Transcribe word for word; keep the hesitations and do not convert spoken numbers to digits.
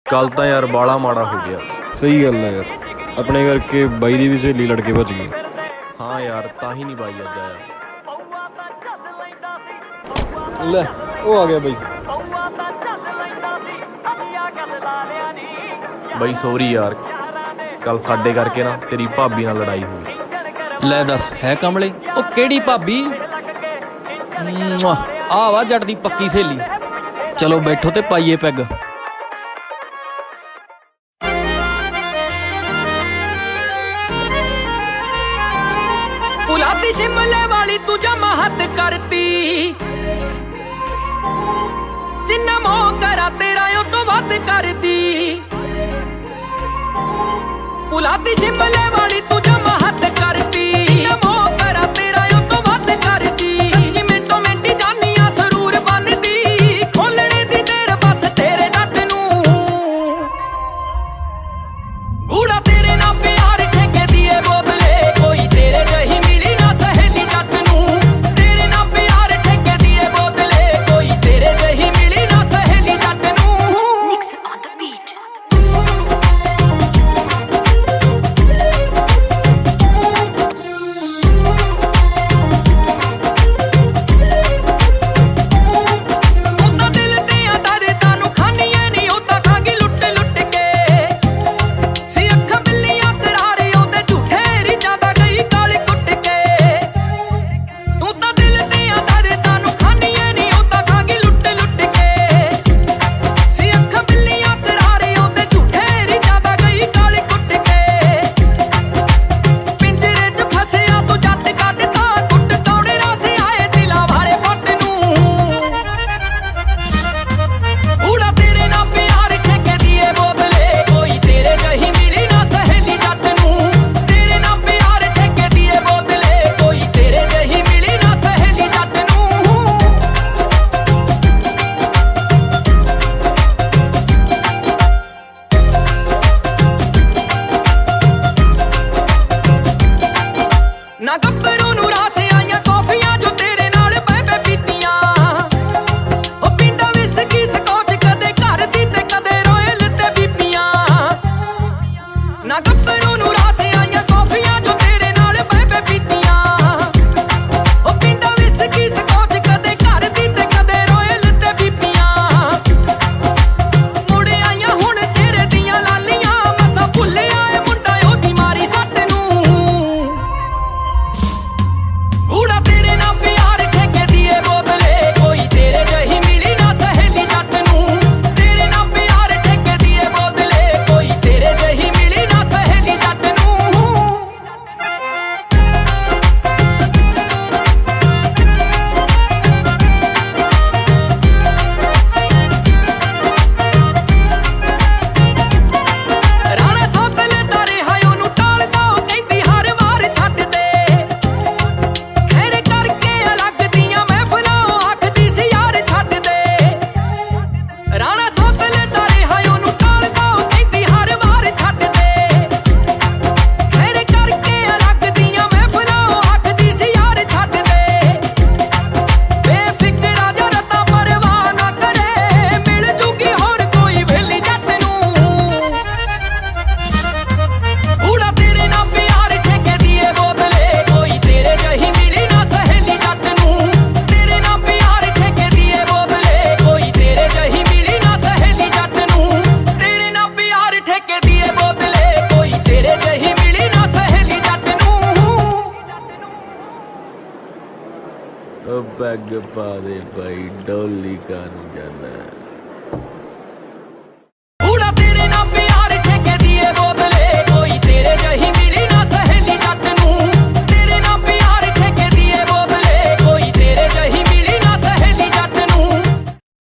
ਕੱਲ ਤਾਂ ਯਾਰ ਬਾਲਾ ਮਾੜਾ ਹੋ ਗਿਆ। ਸਹੀ ਗੱਲ ਹੈ ਯਾਰ, ਆਪਣੇ ਕਰਕੇ ਬਾਈ ਦੀ ਵੀ ਸਹੇਲੀ ਲੜ ਕੇ ਭੱਜ ਗਈ। ਹਾਂ ਯਾਰ, ਤਾਂ ਹੀ ਨਹੀਂ ਬਾਈ ਅੱਜ ਆਇਆ। ਲੈ ਉਹ ਆ ਗਿਆ ਬਾਈ। ਬਾਈ ਸੋਰੀ ਯਾਰ, ਕੱਲ ਸਾਡੇ ਕਰਕੇ ਨਾ ਤੇਰੀ ਭਾਬੀ ਨਾਲ ਲੜਾਈ ਹੋ ਗਈ। ਲੈ ਦੱਸ, ਹੈ ਕਮਲੇ? ਉਹ ਕਿਹੜੀ ਭਾਬੀ? ਆ ਵਾ ਜੱਟ ਦੀ ਪੱਕੀ ਸਹੇਲੀ। ਚਲੋ ਬੈਠੋ ਤੇ ਪਾਈਏ ਪੈਗ। ਗੁਲਾਬੀ ਸ਼ਿਮਲੇ ਵਾਲੀ ਤੂੰ ਜਮਾ ਹੱਦ ਕਰਤੀ, ਜਿੰਨਾ ਮੋਹ ਕਰਾਂ ਤੇਰਾ ਉਹ ਤੋਂ ਵੱਧ ਕਰਦੀ। ਗੁਲਾਬੀ ਸ਼ਿਮਲੇ ਵਾਲੀ ਤੂੰ ਜਮਾ ਹੱਦ ਕਰਤੀ, ਜਿੰਨਾ ਮੋਹ ਕਰਾਂ ਤੇਰਾ ਉਹ ਤੋਂ ਵੱਧ ਕਰਦੀ। ਸੱਚੀ ਮਿੰਟੋ ਮਿੰਟੀ ਜਾਨੀਆਂ ਸਰੂਰ ਬਣਦੀ, ਖੋਲਣੇ ਦੀ ਦੇਰ ਬਸ ਤੇਰੇ ਡੱਟ ਨੂੰ। ਗੂੜਾ ਤੇਰੇ ਨਾਲ ਪਿਆਰ ਠੇਕੇ ਦੀਏ ਬੋਤਲੇ, ਕੋਈ ਤੇਰੇ ਜਹੀ ਮਿਲੀ ਨਾ ਸਹੇਲੀ ਜੱਟ ਨੂੰ। ਤੇਰੇ ਨਾਲ ਪਿਆਰ ਠੇਕੇ ਦੀਏ ਬੋਤਲੇ, ਕੋਈ ਤੇਰੇ ਜਹੀ ਮਿਲੀ ਨਾ ਸਹੇਲੀ ਜੱਟ ਨੂੰ। Mix it on the beat. ਉਹ ਤਾਂ ਦਿਲ ਦੀਆਂ ਦਰਦਾਂ ਨੂੰ ਖਾਨੀਏ ਨੀ, ਉਹ ਤਾਂ ਖਾਂਗੀ ਲੁੱਟ ਲੁੱਟ ਕੇ। ਸੀ ਅੱਖਾਂ ਬਿੱਲੀਆਂ ਕਰਾਰੇ ਉਹਦੇ ਝੂਠੇ ਰੀਝਾਂ ਦਾ ਗਈ ਕਾਲੀ ਕੁੱਟ ਕੇ। ਤੂੰ ਤਾਂ ਦਿਲ ਦੀਆਂ ਦਰਦਾਂ ਨੂੰ ਖਾਨੀਏ ਨੀ, ਉਹ ਤਾਂ ਖਾਂਗੀ ਲੁੱਟ ਲੁੱਟ ਕੇ। ਸੀ ਅੱਖਾਂ ਬਿੱਲੀਆਂ ਕਰਾਰੇ ਉਹਦੇ ਝੂਠੇ ਰੀਝਾਂ ਦਾ ਗਈ ਕਾਲੀ ਕੁੱਟ ਕੇ। ਪਿੰਜਰੇ 'ਚ ਫਸਿਆ ਤੂੰ ਜੱਟ ਕੱਢਤਾ, ਕੁੱਟ ਕੌੜੇ ਰਾਸੇ ਆਏ ਦਿਲਾਂ ਵਾਲੇ ਫੱਟ ਨੂੰ। ਗੂੜਾ ਤੇਰੇ ਨਾਲ ਪਿਆਰ ਠੇਕੇ ਦੀਏ ਬੋਤਲੇ, ਕੋਈ ਤੇਰੇ ਜਹੀ ਮਿਲੀ ਨਾ ਸਹੇਲੀ ਜੱਟ ਨੂੰ। ਤੇਰੇ ਨਾਲ ਪਿਆਰ ਠੇਕੇ ਦੀਏ ਬੋਤਲੇ, ਕੋਈ ਤੇਰੇ ਜਹੀ ਮਿਲੀ ਨਾ ਸਹੇਲੀ ਜੱਟ ਨੂੰ। ਨਾ ਗੱਭਰੂ ਨੂੰ ਰਾਸ ਆਈਆਂ ਕੌਫੀਆਂ ਜੋ ਤੇਰੇ ਨਾਲ ਬਹਿ ਬਹਿ ਪੀਤੀਆਂ। ਉਹ ਪੀਂਦਾ ਵਿਸਕੀ ਸਕੌਚ ਕਦੇ ਘਰ ਦੀ ਤੇ ਕਦੇ ਰੋਇਲ ਤੇ ਬੀਬੀਆਂ। ਨਾ ਗੱਭਰੂ ਨੂੰ ਰਾਸ ਆਈਆਂ ਕੌਫੀਆਂ ਜੋ ਤੇਰੇ ਨਾਲ ਬਹਿ ਬਹਿ ਪੀਤੀਆਂ। ਉਹ ਪੀਂਦਾ ਵਿਸਕੀ ਸਕੌਚ ਕਦੇ ਘਰ ਦੀ ਤੇ ਕਦੇ ਰੋਇਲ ਤੇ ਬੀਬੀਆਂ। ਮੁੜ ਆਈਆਂ ਹੁਣ ਚਿਹਰੇ ਦੀਆਂ ਲਾਲੀਆਂ, ਮਸਾਂ ਭੁੱਲਿਆ ਏ ਮੁੰਡਾ ਉਹਦੀ ਮਾਰੀ ਸੱਟ ਨੂੰ। ਗੂੜਾ ਤੇਰੇ ਨਾਲ ਪਿਆਰ ਠੇਕੇ ਦੀਏ ਬੋਤਲੇ, ਕੋਈ ਤੇਰੇ ਜਹੀ ਮਿਲੀ ਨਾ ਸਹੇਲੀ ਜੱਟ ਨੂੰ। ਤੇਰੇ ਨਾਲ ਪਿਆਰ ਠੇਕੇ ਦੀਏ ਬੋਤਲੇ, ਕੋਈ ਤੇਰੇ ਜਹੀ ਮਿਲੀ ਨਾ ਸਹੇਲੀ ਜੱਟ ਨੂੰ। ਰਾਣਾ ਸੌਤਲੇ ਦਾ ਰਿਹਾ ਉਹਨੂੰ ਟਾਲਦਾ, ਉਹ ਕਹਿੰਦੀ ਹਰ ਵਾਰ ਛੱਡ ਦੇ। ਖੈਰ ਕਰਕੇ ਅਲੱਗ ਦੀਆਂ ਮਹਿਫਲਾਂ, ਉਹ ਆਖਦੀ ਸੀ ਯਾਰ ਛੱਡ ਦੇ। ਰਾਣਾ ਸੌਤਲੇ ਦਾ ਰਿਹਾ ਉਹਨੂੰ ਟਾਲਦਾ, ਉਹ ਕਹਿੰਦੀ ਹਰ ਵਾਰ ਛੱਡ ਦੇ। ਖੈਰ ਕਰਕੇ ਅਲੱਗ ਦੀਆਂ ਮਹਿਫਲਾਂ, ਉਹ ਆਖਦੀ ਸੀ ਯਾਰ ਛੱਡ ਦੇ। ਬੇਫਿਕਰ ਆ ਜਾ ਰਤਾ ਪਰਵਾਹ ਨਾ ਕਰੇ, ਮਿਲ ਜੂਗੀ ਹੋਰ ਕੋਈ ਵੇਲੀ ਜੱਟ ਨੂੰ। ਗੂੜਾ ਤੇਰੇ ਨਾਲ ਪਿਆਰ ਠੇਕੇ ਦੀਏ ਬੋਤਲੇ, ਕੋਈ ਤੇਰੇ ਜਹੀ ਮਿਲੀ ਨਾ ਸਹੇਲੀ ਜੱਟ ਨੂੰ। ਤੇਰੇ ਨਾਲ ਪਿਆਰ ਠੇਕੇ ਦੀਏ ਬੋਤਲੇ, ਕੋਈ ਤੇਰੇ ਜਹੀ ਮਿਲੀ ਨਾ ਸਹੇਲੀ ਜੱਟ ਨੂੰ। ਤੇਰੇ ਨਾਲ ਪਿਆਰ ਠੇਕੇ ਦੀਏ ਬੋਤਲੇ, ਕੋਈ ਤੇਰੇ ਜਹੀ ਮਿਲੀ ਨਾ ਸਹੇਲੀ ਜੱਟ ਨੂੰ। ਉਹ ਪੈਗ ਪਾ ਦੇ ਬਾਈ, ਡੋਲੀ ਕਾਨੂੰ ਜਾਂਦਾ।